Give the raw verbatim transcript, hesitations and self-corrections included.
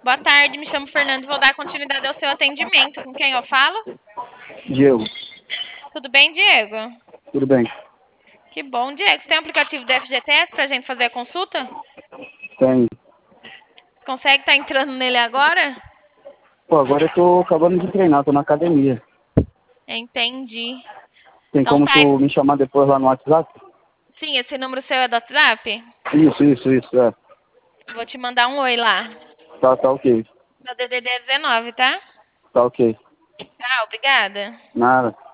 Boa tarde, me chamo Fernando e vou dar continuidade ao seu atendimento. Com quem eu falo? Diego, Tudo bem, Diego? tudo bem? Que bom, Diego. Você tem o aplicativo do F G T S pra gente fazer a consulta? Tem. Você consegue estar entrando nele agora? Pô, agora eu tô acabando de treinar, tô na academia. Entendi. Tem Então como tá. tu me chamar depois lá no WhatsApp? Sim, esse número seu é do WhatsApp? Isso, isso, isso, é. Vou te mandar um oi lá. Tá, tá ok. Meu D D D é dezenove, tá? Tá ok. Tá, obrigada. Nada.